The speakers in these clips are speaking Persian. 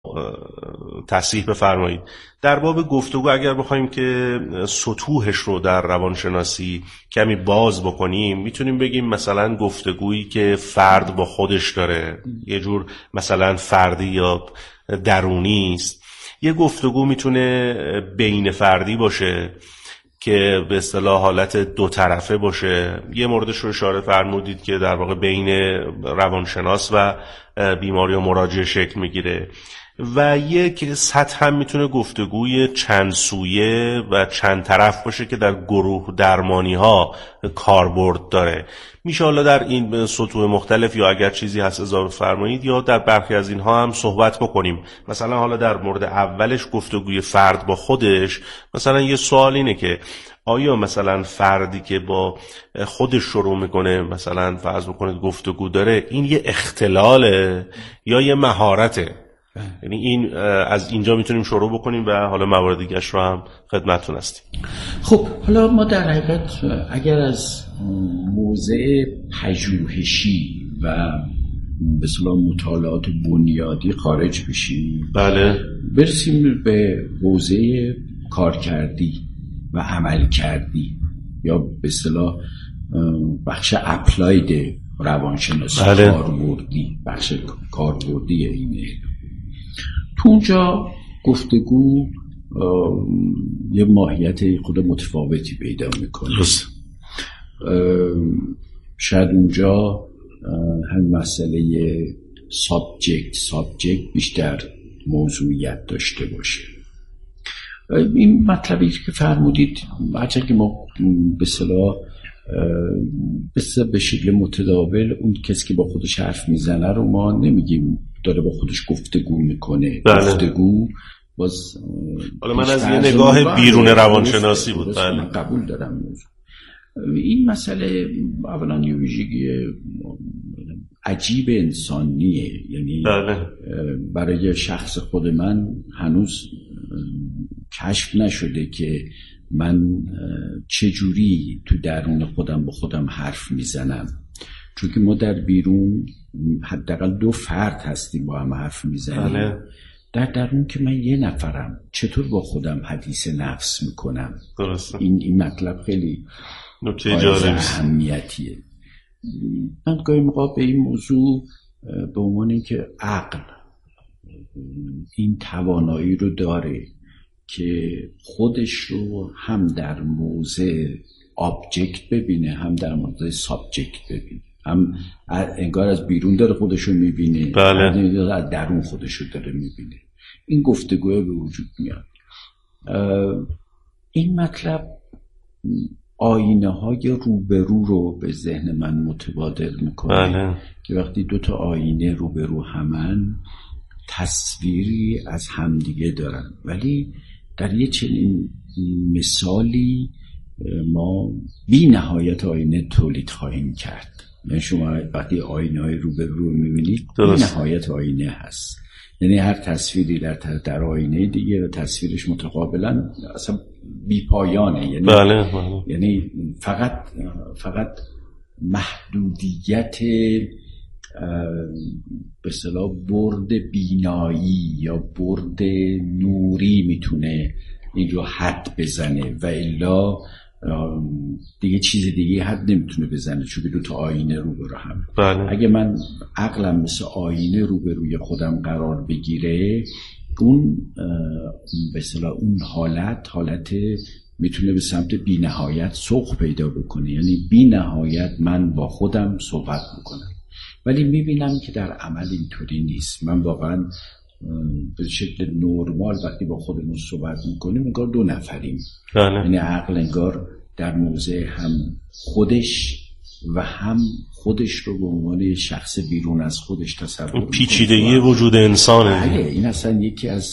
تصحیح بفرمایید. در باب گفتگو اگر بخوایم که سطوحش رو در روانشناسی کمی باز بکنیم، میتونیم بگیم مثلا گفتگویی که فرد با خودش داره، یه جور مثلا فردی یا درونی است. یه گفتگو میتونه بین فردی باشه که به اصطلاح حالت دو طرفه باشه. یه موردش رو اشاره فرمودید که در واقع بین روانشناس و بیماری و مراجع شکل میگیره. و یک سطح هم میتونه گفتگوی چند سویه و چند طرف باشه که در گروه درمانی ها کاربرد داره. میشه حالا در این سطوح مختلف یا اگر چیزی هست اضافه فرمایید یا در برخی از اینها هم صحبت بکنیم. مثلا حالا در مورد اولش گفتگوی فرد با خودش، مثلا یه سوال اینه که آیا مثلا فردی که با خودش شروع میکنه، مثلا فرض بکنید گفتگو داره، این یه اختلاله یا یه مهارته؟ یعنی این از اینجا میتونیم شروع بکنیم و حالا موارد دیگه‌اش رو هم خدمتتون هستیم. خب حالا ما در حقیقت اگر از موضع پژوهشی و به اصطلاح مطالعات بنیادی خارج بشیم، بله، برسیم به حوزه کارکردی و عمل کردی یا به اصطلاح بخش اپلاید روانشناسی، بله، کاربردی، بخش کاربردی این علم. تو اونجا گفتگو یه ماهیت خود متفاوتی پیدا میکنه. شاید اونجا هم مسئله سابجکت بیشتر موضوعیت داشته باشه. این مطلبی که فرمودید، هرچند که ما به اصطلاح به شکل متداول اون کسی که با خودش حرف میزنه رو ما نمیگیم داره با خودش گفتگو میکنه. بله. گفتگو باز حالا من از یه نگاه بیرون روانشناسی بود. بله. من قبول دارم. این مسئله اولا یه ویژگی عجیب انسانیه، یعنی بله. برای شخص خود من هنوز کشف نشده که من چجوری تو درون خودم با خودم حرف میزنم، چون که ما در بیرون حداقل دو فرد هستیم با هم حرف میزنیم. بله. در درون که من یه نفرم چطور با خودم حدیث نفس میکنم؟ درسته. این مطلب خیلی نکته جالبی اهمیتیه. من گاهی موقع به این موضوع به عنوان اینکه عقل این توانایی رو داره که خودش رو هم در موضع آبجکت ببینه، هم در موضع سابجکت ببینه، هم انگار از بیرون داره خودش رو میبینه، بله. از درون خودش رو داره میبینه. این گفتگوه به وجود میاد. این مطلب آینه های روبرو رو به ذهن من متبادر میکنه. بله. که وقتی دو تا آینه روبرو همن تصویری از همدیگه دارن، ولی در یه چنین مثالی ما بی نهایت آینه تولید خواهیم کرد. یعنی شما وقتی آینه های روبرو رو میبینید بی نهایت آینه هست، یعنی هر تصویری در آینه دیگه و تصویرش متقابلا اصلا بی پایانه. یعنی بله. یعنی فقط محدودیت به اصطلاح برد بینایی یا برد نوری میتونه این رو حد بزنه و الا دیگه چیز دیگه حد نمیتونه بزنه، چون دو تا آینه روبرو هم. بله. اگه من عقلم مثل آینه روبروی خودم قرار بگیره، اون به اصطلاح اون حالت میتونه به سمت بی نهایت سوق پیدا بکنه، یعنی بی نهایت من با خودم صحبت میکنم. ولی میبینم که در عمل اینطوری نیست. من واقعا به شکل نرمال وقتی با خودمون صحبت میکنیم انگار دو نفریم. یعنی عقل انگار در موضع هم خودش و هم خودش رو به عنوان شخص بیرون از خودش تصور میکنه. پیچیدگی وجود انسانه. بله، این اصلا یکی از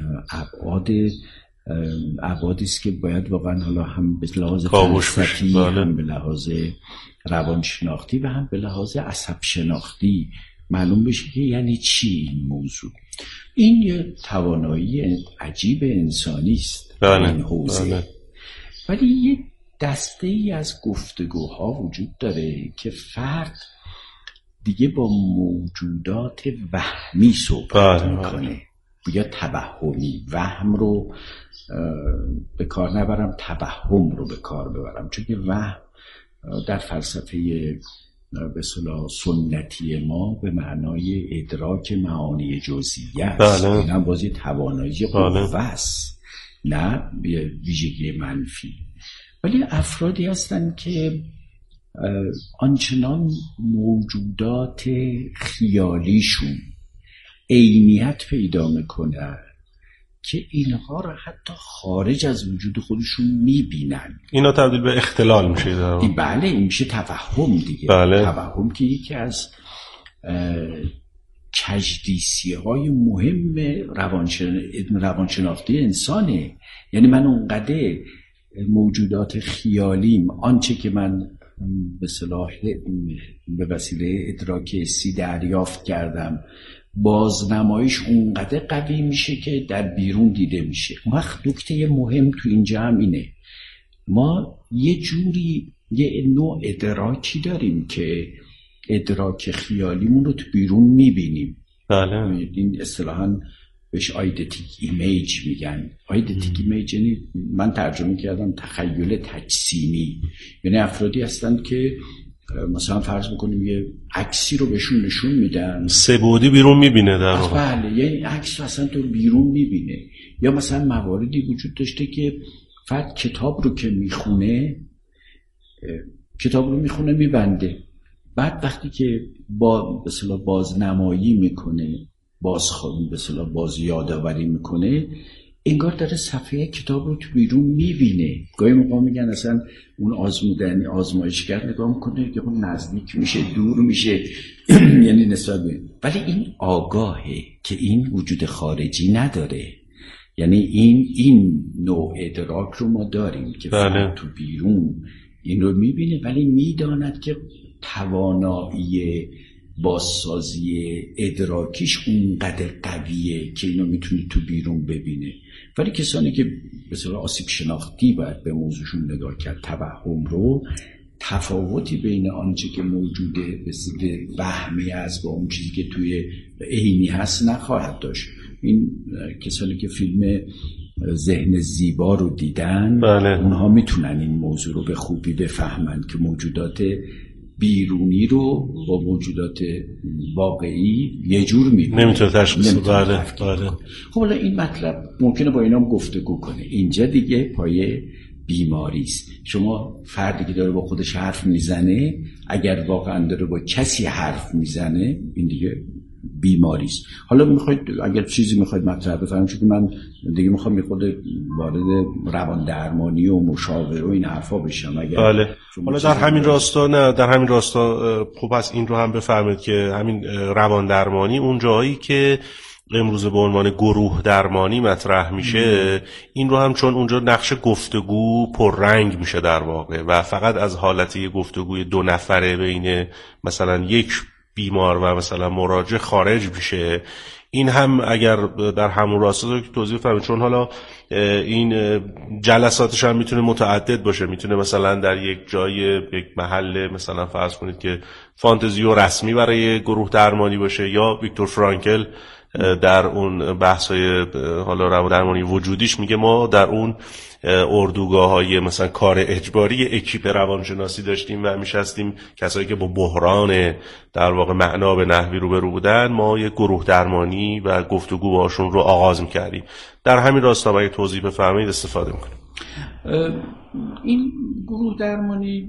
ابعادی است که باید واقعا حالا هم به لحاظ فلسفی، هم به لحاظ روانشناختی و هم به لحاظ عصب شناختی معلوم بشه که یعنی چی این موضوع. این یه توانایی عجیب انسانی است. این حوزه. ولی یه دسته ای از گفتگوها وجود داره که فرد دیگه با موجودات وهمی صحبت میکنه. یا توهمی، وهم رو به کار نبرم، توهم رو به کار ببرم، چون که وهم در فلسفه به اصطلاح سنتی ما به معنای ادراک معانی جزئیه است. این هم بازی توانایی قوه است، نه ویژگی منفی. ولی افرادی هستن که آنچنان موجودات خیالیشون عینیت پیدا میکنن که اینها رو حتی خارج از وجود خودشون میبینن. اینا تبدیل به اختلال میشه. بله، این میشه توهم دیگه. بله. توهم که یکی از کجدیسی های مهم روانشناختی انسانه. یعنی من اونقدر موجودات خیالیم، آنچه که من به اصطلاح به وسیله ادراک حسی دریافت کردم، بازنمایش اونقدر قوی میشه که در بیرون دیده میشه. اون وقت نکته مهم تو اینجا هم اینه، ما یه نوع ادراکی داریم که ادراک خیالیمون رو تو بیرون میبینیم. بله. این اصطلاحاً بهش آیدتیک ایمیج میگن. آیدتیک ایمیج یعنی، من ترجمه کردم، تخیل تجسیمی. یعنی افرادی هستند که مثلا فرض بکنیم یه عکسی رو بهشون نشون میدن، سه بعدی بیرون میبینه در واقع. بله، یعنی عکس رو اصلا تو بیرون میبینه. یا مثلا مواردی وجود داشته که فرد کتاب رو که میخونه، میبنده، بعد وقتی که به اصطلاح بازنمایی میکنه، باز یادآوری میکنه، انگار داره صفحه کتاب رو تو بیرون میبینه. گاهی موقع میگن اصلا اون آزمایشگر نگاه میکنه که اون نزدیک میشه، دور میشه یعنی نسبت به، ولی این آگاهه که این وجود خارجی نداره. یعنی این نوع ادراک رو ما داریم که فرد تو بیرون این رو میبینه، ولی میداند که توانایی بازسازی ادراکیش اونقدر قویه که اینو میتونه تو بیرون ببینه. ولی کسانی که به صورت آسیب شناختی باید به موضوعشون نگاه کرد، توهم رو، تفاوتی بین آنچه که موجوده به صورت وهمی است با اون چیزی که توی عینی هست نخواهد داشت. این کسانی که فیلم ذهن زیبا رو دیدن، بله. اونها میتونن این موضوع رو به خوبی بفهمن که موجودات بیرونی رو با موجودات واقعی یه جور میبینه، نمیتونه تشخیص بده. بله. خب حالا این مطلب ممکنه با اینام گفتگو کنه. اینجا دیگه پایه بیماری است. شما فردی که داره با خودش حرف میزنه، اگر واقعا داره با کسی حرف میزنه، این دیگه بیماری است. حالا میخواید اگر چیزی میخواید مطرح بفرمایید، چون من دیگه میخوام یه خود وارد روان درمانی و مشاوره و این حرفا بشم. اگر بله. حالا در همین راستا خب پس این رو هم بفرمایید که همین روان درمانی اون جایی که امروز به عنوان گروه درمانی مطرح میشه، این رو هم چون اونجا نقش گفتگو پررنگ میشه در واقع و فقط از حالت یه گفتگوی دو نفره بین مثلا یک بیمار و مثلا مراجع خارج میشه. این هم اگر در همون راستا توضیح فرمایید، چون حالا این جلساتش هم میتونه متعدد باشه، میتونه مثلا در یک جای، یک محل، مثلا فرض کنید که فانتزی و رسمی برای گروه درمانی باشه، یا ویکتور فرانکل در اون بحث‌های حالا روان-درمانی وجودیش میگه ما در اون اردوگاه‌های مثلا کار اجباری اکیپ روانشناسی داشتیم و میشستیم کسایی که با بحران در واقع معنا به نحوی روبرو بودن، ما یک گروه درمانی و گفتگو باشون رو آغاز میکردیم. در همین راستا اگه توضیح بفرمایید استفاده میکنیم. این گروه درمانی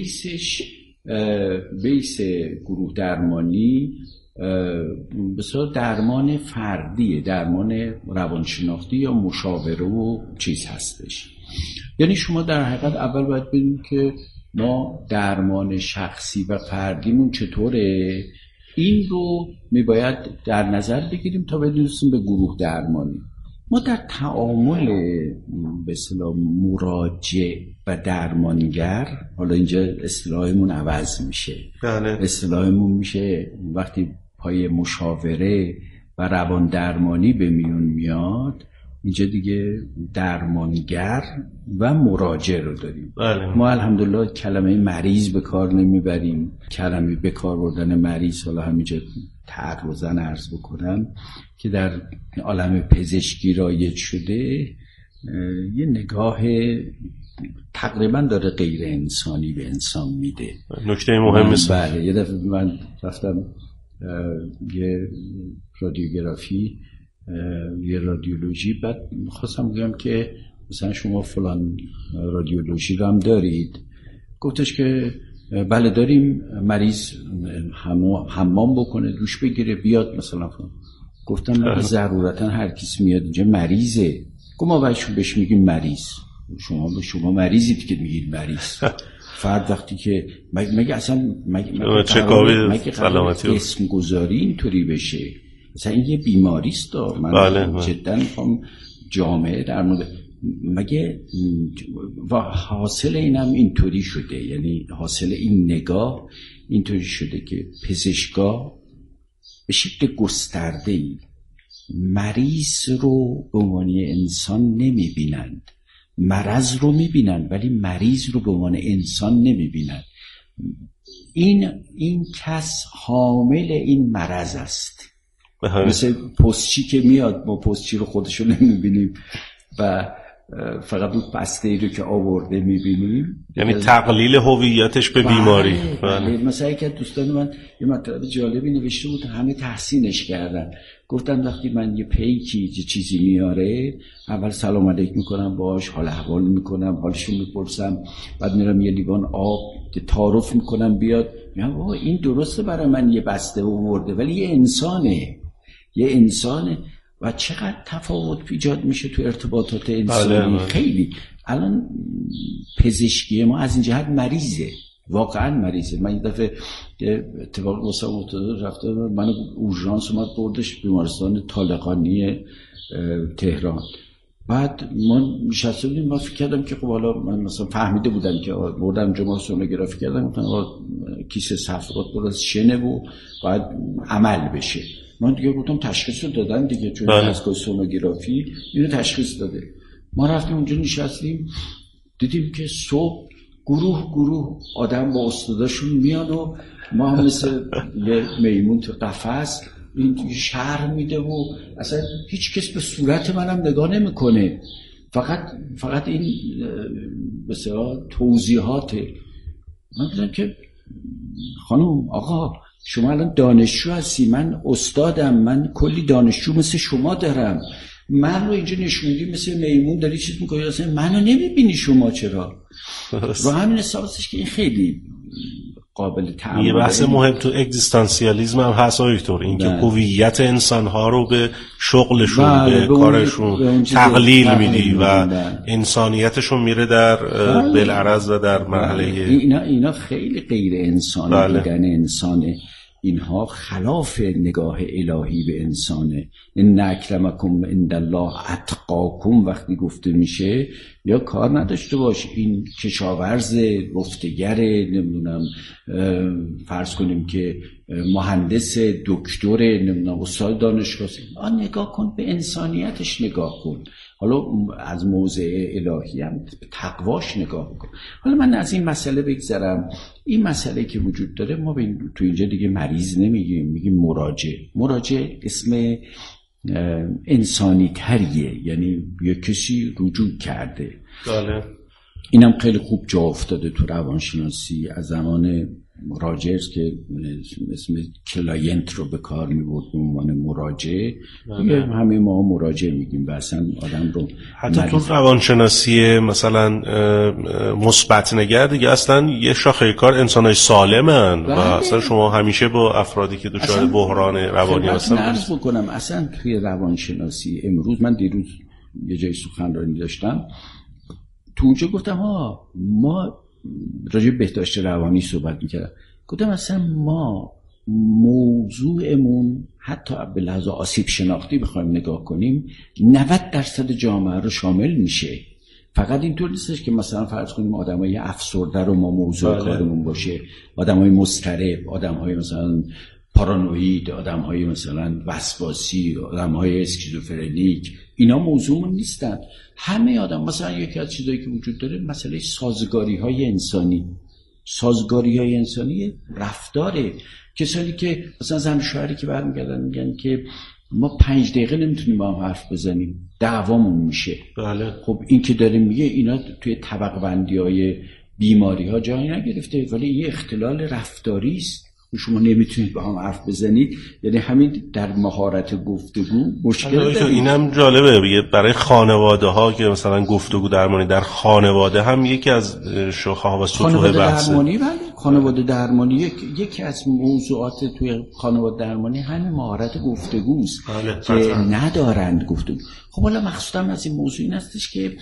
بیس گروه درمانی بسیار درمان فردیه، درمان روانشناختی یا مشاوره و چیز هستش. یعنی شما در حقیقت اول باید ببینید که ما درمان شخصی و فردیمون چطوره، این رو میباید در نظر بگیریم تا برسیم به گروه درمانی. ما در تعامل به اصطلاح مراجع و درمانگر، حالا اینجا اصطلاحمون عوض میشه، اصطلاحمون میشه وقتی پای مشاوره و روان درمانی به میون میاد، اینجا دیگه درمانگر و مراجع رو داریم. ما الحمدلله کلمه مریض به کار نمیبریم. کلمه به کار بردن مریض حالا همینجا تعرضاً عرض بکنم که در عالم پزشکی رایج شده یه نگاه تقریبا داره غیر انسانی به انسان میده. نکته مهمی است. بله، یه دفعه من رفتم یه رادیوگرافی، یه رادیولوژی، بعد خواستم بگم که مثلا شما فلان رادیولوژی رو هم دارید؟ گفتش که بله داریم، مریض حمام بکنه، دوش بگیره، بیاد مثلا فلان. گفتم نه ضرورتا هر کسی میاد اینجا مریضه. گفت ما بهش میگیم مریض. شما مریضید که میگید مریض. فرد وقتی که مگه اصلا مگه اسم گذاری اینطوری بشه؟ مثلا این یه بیماریست. من جدا میخوام جامعه در مورد مگه و حاصل اینم اینطوری شده، یعنی حاصل این نگاه اینطوری شده که پزشکا به شکل گسترده‌ای مریض رو به عنوان انسان نمیبینند، مرض رو میبینند ولی مریض رو به عنوان انسان نمیبینند. این کس حامل این مرض است. مثل پستچی که میاد، ما پستچی رو خودشو نمیبینیم و فقط اون بسته ای رو که آورده میبینیم، یعنی تقلیل هویتش به بیماری. بله. مثلا یک از دوستان من یه مطلب جالبی نوشته بود، همه تحسینش کردن. گفتن وقتی من یه پیکی چیزی میاره، اول سلام علیک میکنم، باهاش حال احوال میکنم، حالشو میپرسم، بعد میرم یه لیوان آب تعارف میکنم، بیاد میگم بابا این درسته برای من یه بسته آورده ولی یه انسانه و چقدر تفاوت ایجاد میشه تو ارتباطات انسانی. خیلی الان پزشکی ما از این جهت مریضه، واقعا مریضه. من یه دفعه اتفاق واسه افتاده، رفته من اورژانس اومد بردش بیمارستان طالقانی تهران. بعد ما نشسته بودیم، ما فکر کردم که خب حالا من مثلا فهمیده بودم که بردم جمعه سونوگرافی کردم، گفتن کیسه صفرات پر از شنه و باید عمل بشه. من دیگه گفتم تشخیص رو دادن دیگه، چون دستگاه سونوگرافی اینو تشخیص داده. ما رفتیم اونجا نشستیم، دیدیم که صبح گروه آدم با استاداشون میان و ما هم مثل یه میمون تو قفس این شرح میده و اصلا هیچ کس به صورت منم نگاه نمیکنه، فقط این بسیار توضیحاته. من دیدم که خانم آقا شما الان دانشجو هستی، من استادم، من کلی دانشجو مثل شما دارم، من رو اینجا نشوندی مثل میمون داری چیز میکنی، اصلا منو نمیبینی شما چرا؟ رو همین حساب هستش که این خیلی قابل تعامل. یه بحث مهم تو اگزیستانسیالیسم هم هست آیتور، این که هویت انسان‌ها رو به شغلشون به کارشون تقلیل میدی و انسانیتشون میره در بالعرض و در مرحله اینا خیلی غیر انسانی بودن انسانه. اینها خلاف نگاه الهی به انسانه. ان اکرمکم عند الله اتقاکم وقتی گفته میشه، یا کار نداشته باش این کشاورز، گفتگر، نمیدونم فرض کنیم که مهندس، دکتر، نمیدونم استاد دانشگاه، نگاه کن به انسانیتش، نگاه کن. حالا از موضع الهی هم به تقواش نگاه کن. حالا من از این مسئله بگذرم. این مسئله که وجود داره، ما تو اینجا دیگه مریض نمیگیم، میگیم مراجع اسم انسانی تریه، یعنی یه کسی رجوع کرده. بله. اینم خیلی خوب جا افتاده تو روانشناسی از زمان راجرز که اسم کلاینت رو به کار می‌برد به عنوان مراجع. همه ما مراجع میگیم و اصلا آدم رو حتی تو روانشناسی مثلا مثبت نگر دیگه اصلا یه شاخه کار انسان‌های سالمن و اصلا شما همیشه با افرادی که دچار بحران روانی هستن عرض بکنم. اصلا توی روانشناسی امروز، من دیروز یه جای سخنرانی داشتم، تو اونجا گفتم ما راجع به بهداشت روانی صحبت میکردم، گفتم اصلا ما موضوعمون حتی به لحاظ آسیب شناختی بخوایم نگاه کنیم 90% جامعه رو شامل میشه. فقط اینطور نیستش که مثلا فرض کنیم آدمای افسرده رو ما موضوع کارمون باشه، آدمای مضطرب، آدمای مثلا پارانوید، آدم‌های مثلا وسواسی، آدم‌های اسکیزوفرنیک، اینا موضوعمون نیستن. همه آدم، مثلا یکی از چیزایی که وجود داره مسئله سازگاری‌های انسانی رفتاره. کسانی که مثلا زن شوهری که برمیگردن میگن که ما 5 دقیقه نمیتونیم با هم حرف بزنیم، دعوامون میشه. بله. خب این که داره میگه اینا توی طبقه بندی های بیماری ها جایی نگرفته، ولی یه اختلال رفتاری است. شما نمیتونید با هم حرف بزنید، یعنی همین در مهارت گفتگو مشکل دارید. اینم جالبه برای خانواده ها که مثلا گفتگو درمانی در خانواده هم یکی از شاخه‌ها و سطوح بحثه. خانواده درمانی یکی از موضوعات توی خانواده درمانی همین مهارت گفتگوست که ندارند گفتگو. خب حالا مقصودم از این موضوع این هستش که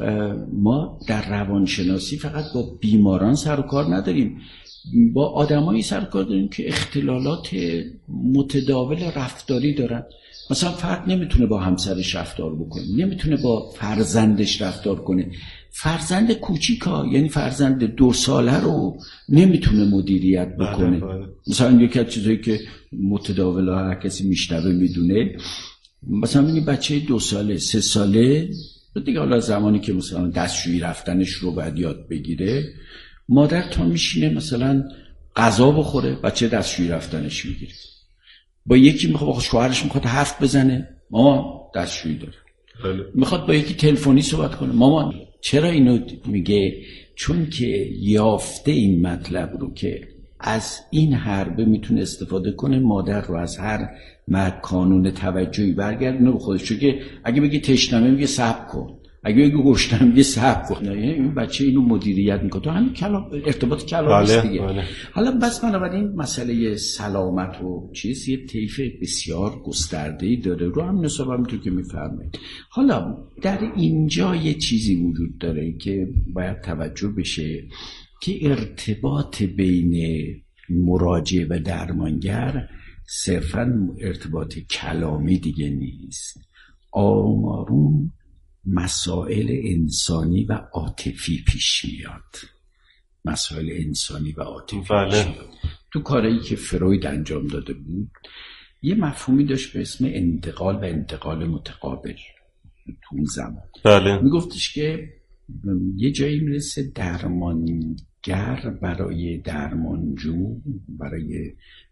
ما در روانشناسی فقط با بیماران سر و کار نداریم، با آدمایی سر کار داریم که اختلالات متداول رفتاری دارن. مثلا فرد نمیتونه با همسرش رفتار بکنه، نمیتونه با فرزندش رفتار کنه. فرزند کوچیکا یعنی فرزند 2 ساله رو نمیتونه مدیریت بکنه. مثلا یکی از چیزایی که متداول هر کسی میشنوه میدونه، مثلا این بچه 2 ساله 3 ساله دیگه، حالا زمانی که مثلا دستشویی رفتنش رو باید یاد بگیره، مادر تا میشینه مثلا غذا بخوره، بچه دستشویی رفتنش میگیره. با یکی میخواد، با شوهرش میخواد حرف بزنه، مامان دستشویی داره. میخواد با یکی تلفنی صحبت کنه، مامان. چرا اینو میگه؟ چون که یافته این مطلب رو که از این حربه میتونه استفاده کنه، مادر رو از هر کانون توجهی برگردونه به خودش. چون که اگه بگی تشنمه میگه صبر کن، اگه بگی گشتم میگه صبر کن. یعنی این بچه اینو مدیریت میکنه. تو همین کلام، ارتباط کلام است دیگه. حالا بس بنابراین مسئله سلامت و چیز یه طیف بسیار گسترده‌ای داره، رو هم نصابه همونطور که میفرمایید. حالا در اینجا یه چیزی وجود داره که باید توجه بشه که ارتباط بین مراجع و درمانگر صرفاً ارتباط کلامی دیگه نیست. آروم آروم مسائل انسانی و عاطفی پیش میاد. مسائل انسانی و عاطفی پیش میاد. تو کاری که فروید انجام داده بود یه مفهومی داشت به اسم انتقال و انتقال متقابل. تو اون زمان میگفتش که یه جایی میرسه درمانگر برای درمانجو، برای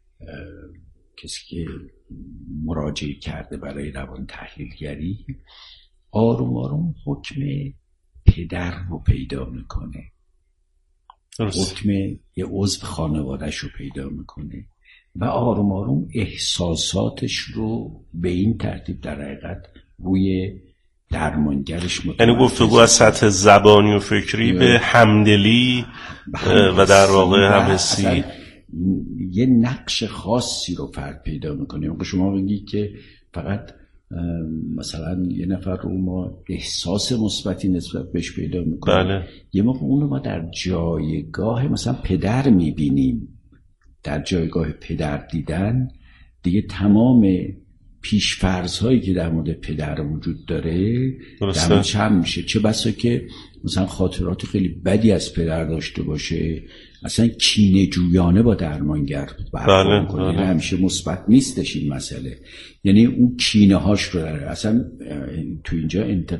کسی که مراجعه کرده برای روان تحلیلگری، آروم آروم حکم پدر رو پیدا میکنه، حکم یه عضو خانوادهش رو پیدا میکنه و آروم آروم احساساتش رو به این ترتیب در حقیقت روی درمانگرش متمرکز. یعنی گفتگو از سطح زبانی و فکری به همدلی و در واقع همحسی یه نقش خاصی رو فرد پیدا میکنه. اگه شما بگی که فقط مثلا یه نفر رو ما احساس مثبتی نسبت بهش پیدا میکنه، یه موقع اونو ما در جایگاه مثلا پدر میبینیم. در جایگاه پدر دیدن دیگه تمام پیش‌فرض هایی که در مورد پدر وجود داره درمانش هم میشه. چه بسا که مثلا خاطرات خیلی بدی از پدر داشته باشه، اصلا کینه جویانه با درمانگر برخورد میکنه. یعنی همیشه مثبت نیستش این مسئله، یعنی اون کینه هاش رو داره. اصلا تو اینجا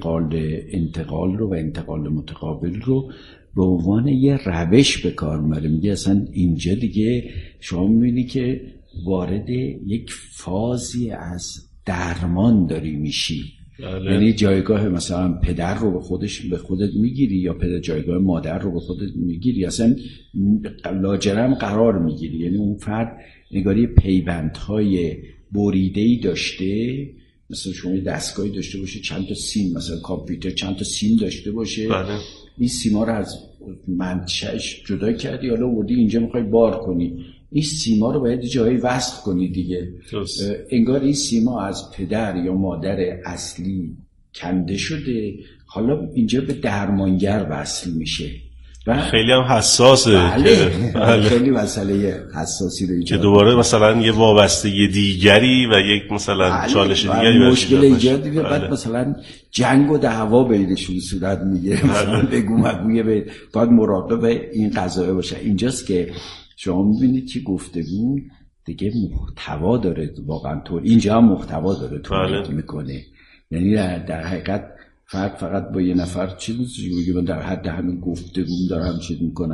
انتقال رو و انتقال متقابل رو به عنوان یه روش به کار میبره. میگه اصلا اینجا دیگه شما میبینی که وارد یک فازی از درمان داری میشی. یعنی جایگاه مثلا پدر رو به خودت میگیری یا جایگاه مادر رو به خودت میگیری، اصلا لاجرم قرار میگیری. یعنی اون فرد نگاری پیوندهای بریده‌ای داشته، مثلا شما دستگاهی داشته باشه چند تا سیم، مثلا کامپیوتر چند تا سیم داشته باشه، این سیما رو از منشأش جدا کردی، حالا وردی اینجا میخوای بار کنی، این سیما رو باید جایی وصل کنی دیگه. انگار این سیما از پدر یا مادر اصلی کنده شده، حالا اینجا به درمانگر وصل میشه و خیلی هم حساسه. بله. خیلی مسئله حساسی رو ایجاد که دوباره مثلا یه وابستگی دیگری و یک مثلا چالش دیگری مشکل ایجاد دیگه. بعد مثلا جنگ و دعوا بینشون صورت میگیره، مثلا بگو مگویه، باید مراقب این قضایه باشه. اینجاست که شما میبینید که گفتگو دیگه محتوا داره، واقعا طور اینجا هم محتوا داره تولید میکنه. یعنی در حقیقت فقط با یه نفر چیزی میگه، من در حد همین گفتگو دارم چیز میکنم،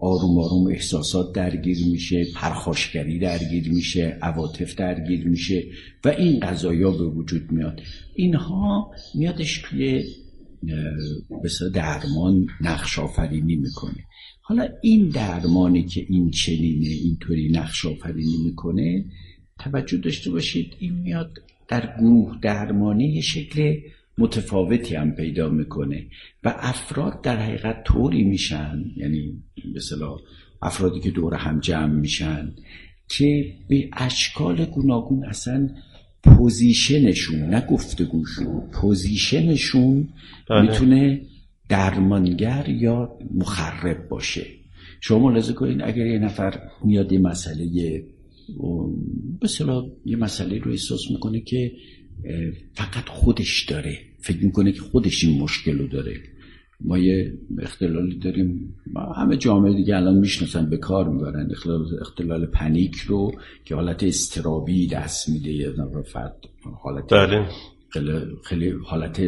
آروم آروم احساسات درگیر میشه، پرخاشگری درگیر میشه، عواطف درگیر میشه و این قضایا به وجود میاد. اینها میادش توی بسیار درمان نقش آفرینی میکنه. حالا این درمانی که این چنینه اینطوری نقش آفرینی میکنه، توجه داشته باشید این میاد در گروه درمانی یه شکل متفاوتی هم پیدا میکنه و افراد در حقیقت طوری میشن، یعنی مثلا افرادی که دور هم جمع میشن که به اشکال گوناگون اصلا پوزیشنشون، نه گفتگوشون، پوزیشنشون میتونه درمانگر یا مخرب باشه. شما ملاحظه کنین اگر یه نفر میاد یه مسئله رو احساس میکنه که فقط خودش داره، فکر میکنه که خودش این مشکل رو داره. ما یه اختلالی داریم، همه جامعه دیگه الان میشناسن، به کار میبرن اختلال پنیک رو که حالت اضطرابی دست میده، یه فرد حالت خیلی حالت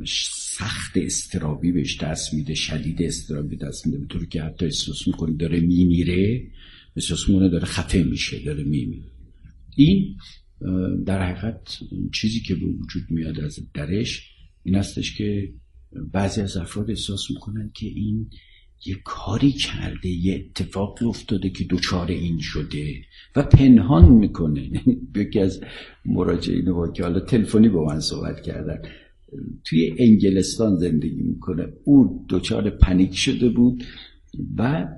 سخت اضطرابی بهش دست میده، شدید اضطرابی دست میده، به طوری که حتی احساس میکنه داره میمیره، احساس میکنه داره خفه میشه، داره میمیره. این در حقیقت چیزی که به وجود میاد از درش این هستش که بعضی از افراد احساس میکنن که این یه کاری کرده، یه اتفاقی افتاده که دوچار این شده و پنهان میکنه. یکی از مراجعین با که حالا تلفنی با من صحبت کردن، توی انگلستان زندگی میکنه، او دوچار پنیک شده بود و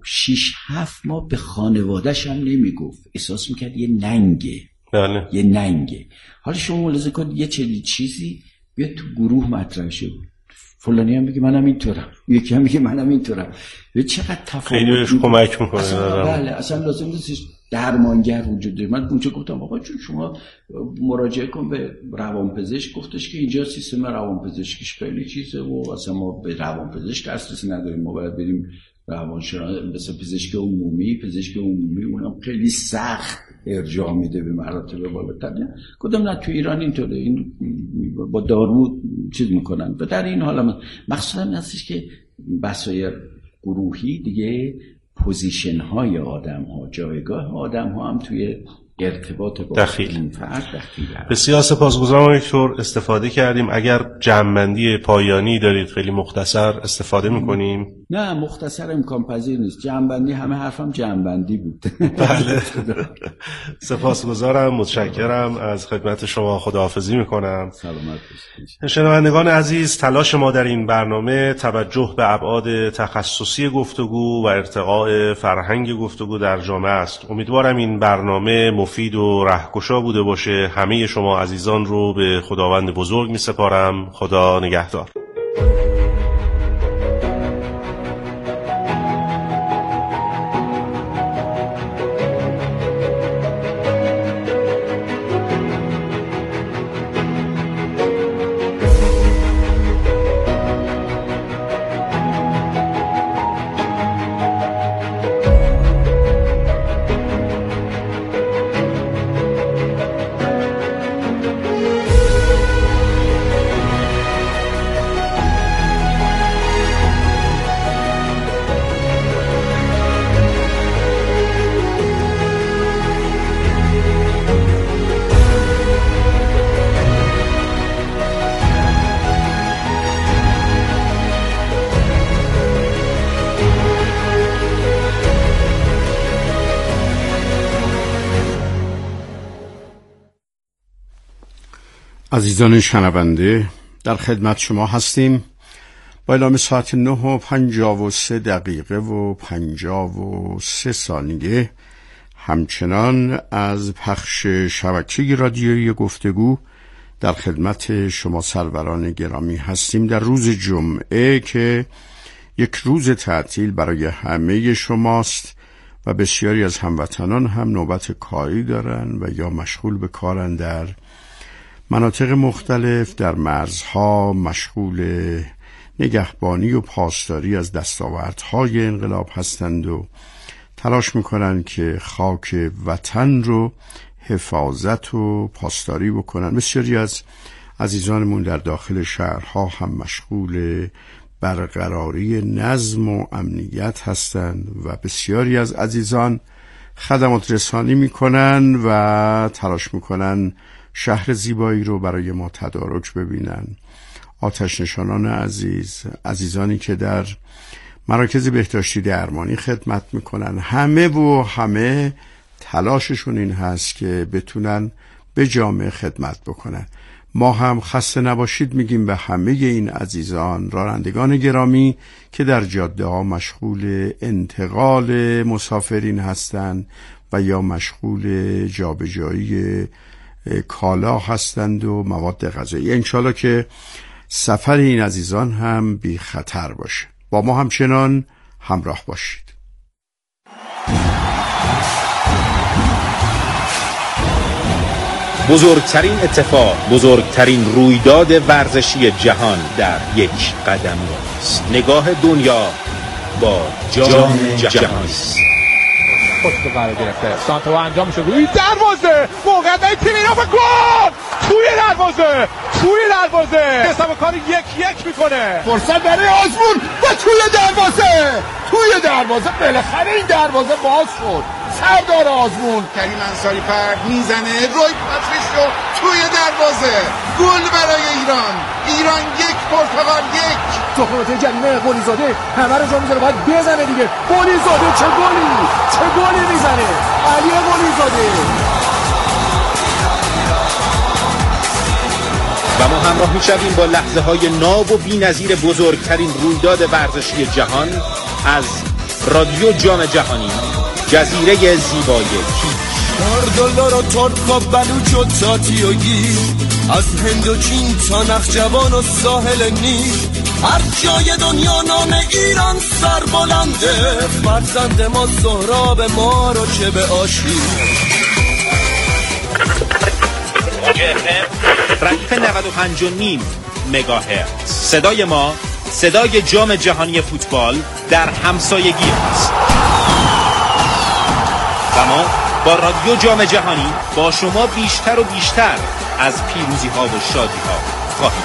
6-7 ماه به خانواده‌ش هم نمیگفت، احساس میکرد یه ننگه. بله. یه ننگه. حالا شما ملاحظه کنید یه چیزی بیاد تو گروه مطرح شه، فلانی هم میگه منم اینطورم، یکی هم میگه منم اینطورم، یه چقدر تفاوت خیلی بهش کمک میکنه. بله اصلا لازم نیست درمانگر وجود داره. من اونجا گفتم آقا چون شما مراجعه کن به روانپزشک، گفتش که اینجا سیستم روانپزشکیش خیلی چیزه و اصلا ما به روانپزشک دسترسی نداریم، ما باید بریم روانشناس، مثلا پزشک عمومی اونم خیلی سخت ارجاع میده به مراتب بالاتر. گفتم نه تو ایران اینطوره، این با دارو چیز میکنن و در این حال مقصودم هستش که بسای گروهی دیگه پوزیشن های آدم ها، جایگاه آدم ها هم توی ارتباط با این فرد دخیل هست. بسیار سپاسگزارم دکتر، استفاده کردیم. اگر جمع‌بندی پایانی دارید خیلی مختصر استفاده میکنیم. نه مختصر امکان پذیر نیست، جمع‌بندی همه حرفم جمع‌بندی بود. بله سپاسگزارم، متشکرم از خدمت شما، خداحافظی میکنم. سلامت باشید. شنوندگان عزیز، تلاش ما در این برنامه توجه به ابعاد تخصصی گفتگو و ارتقاء فرهنگ گفتگو در جامعه است. امیدوارم این برنامه مفید و رهگشا بوده باشه. همه شما عزیزان رو به خداوند بزرگ می سپارم. خدا نگهدار. عزیزان شنونده، در خدمت شما هستیم با اعلام ساعت 9:53 و 53 ثانیه. همچنان از پخش شبکه رادیویی گفتگو در خدمت شما سروران گرامی هستیم در روز جمعه که یک روز تعطیل برای همه شماست و بسیاری از هموطنان هم نوبت کاری دارن و یا مشغول به کارن در مناطق مختلف، در مرزها مشغول نگهبانی و پاسداری از دستاوردهای انقلاب هستند و تلاش میکنن که خاک وطن رو حفاظت و پاسداری بکنن. بسیاری از عزیزانمون در داخل شهرها هم مشغول برقراری نظم و امنیت هستند و بسیاری از عزیزان خدمات رسانی میکنن و تلاش میکنن شهر زیبایی رو برای ما تدارک ببینن. آتش نشانان عزیزانی که در مراکز بهداشتی درمانی خدمت میکنن، همه تلاششون این هست که بتونن به جامعه خدمت بکنن. ما هم خسته نباشید میگیم به همه این عزیزان، رانندگان گرامی که در جاده ها مشغول انتقال مسافرین هستند و یا مشغول جابجایی کالا هستند و مواد غذایی. انشالله که سفر این عزیزان هم بی خطر باشه. با ما همچنان همراه باشید. بزرگترین اتفاق، بزرگترین رویداد ورزشی جهان در یک قدم است. نگاه دنیا با جام جهانی. خوش قرار گرفته. سانتو انجام میشه روی دروازه. موقعیت تیم ایران و گل! توی دروازه. حساب کار 1-1 میکنه. فرصت برای آزمون و توی دروازه بالاخره این دروازه باز شد. سردار آزمون کریم انصاری فرد میزنه، روی پاتریشیو توی دروازه. گل برای ایران 1 پرتغال 1. تو خودت جریمه قلیزاده همه رو جا میذاره، باید بزنه دیگه. قلیزاده چه گلی میزنه علی قلیزاده. و ما همراه میشویم با لحظه های ناب و بی‌نظیر بزرگترین رویداد ورزشی جهان از رادیو جام جهانی، جزیره زیبای کیش. $4 و ترک و بلوچ و تاتیوگی، از هند و چین تا نخجوان و ساحل نیل، هر جای دنیا نام ایران سربلنده. فرزند ما سهراب ما رو چه به آشی. ردیف 95.5 مگاهرتز. صدای ما، صدای جام جهانی فوتبال در همسایگی است و ما با رادیو جام جهانی با شما بیشتر و بیشتر از پیروزی ها و شادی ها خواهیم.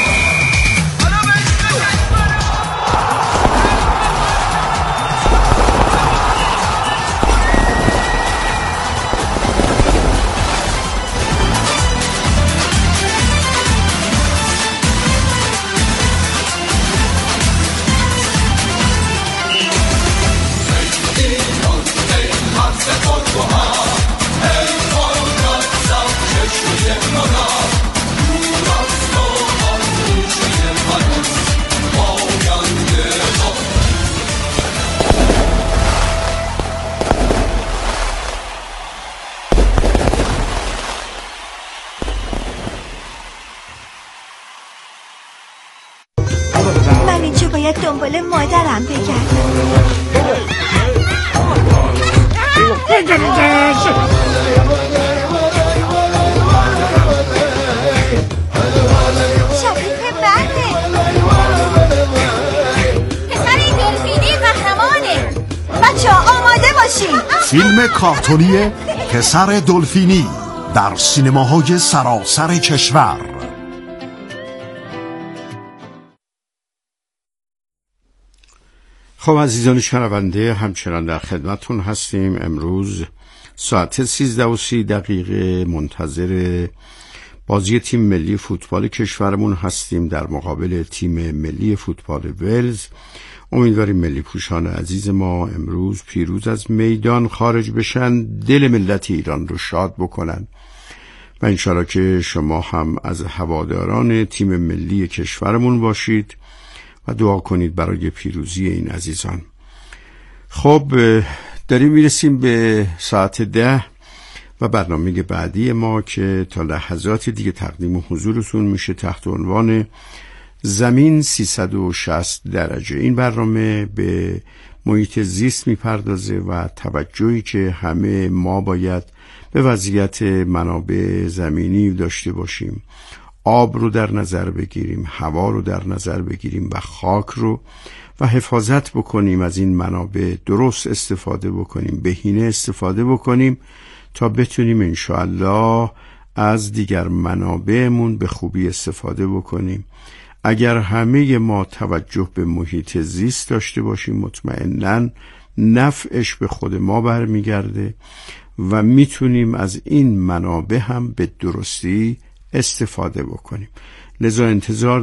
دنبال مادرم بگردم. شبیه بله. پسر این دلفینی قهرمانه. بچه‌ها آماده باشین. فیلم کارتونی پسر دلفینی در سینماهای سراسر کشور. خب عزیزان شنونده، همچنان در خدمتون هستیم. امروز ساعت 13:30 منتظر بازی تیم ملی فوتبال کشورمون هستیم در مقابل تیم ملی فوتبال ولز. امیدواریم ملی پوشان عزیز ما امروز پیروز از میدان خارج بشن، دل ملت ایران رو شاد بکنن و انشالله که شما هم از هواداران تیم ملی کشورمون باشید و دعا کنید برای پیروزی این عزیزان. خب داریم میرسیم به ساعت 10 و برنامه بعدی ما که تا لحظات دیگه تقدیم حضورتون میشه تحت عنوان زمین 360 درجه. این برنامه به محیط زیست میپردازه و توجهی که همه ما باید به وضعیت منابع زمینی داشته باشیم، آب رو در نظر بگیریم، هوا رو در نظر بگیریم و خاک رو و حفاظت بکنیم از این منابع، درست استفاده بکنیم، بهینه استفاده بکنیم تا بتونیم انشاءالله از دیگر منابعمون به خوبی استفاده بکنیم. اگر همه ما توجه به محیط زیست داشته باشیم مطمئناً نفعش به خود ما برمیگرده و میتونیم از این منابع هم به درستی استفاده بکنیم. لذا انتظار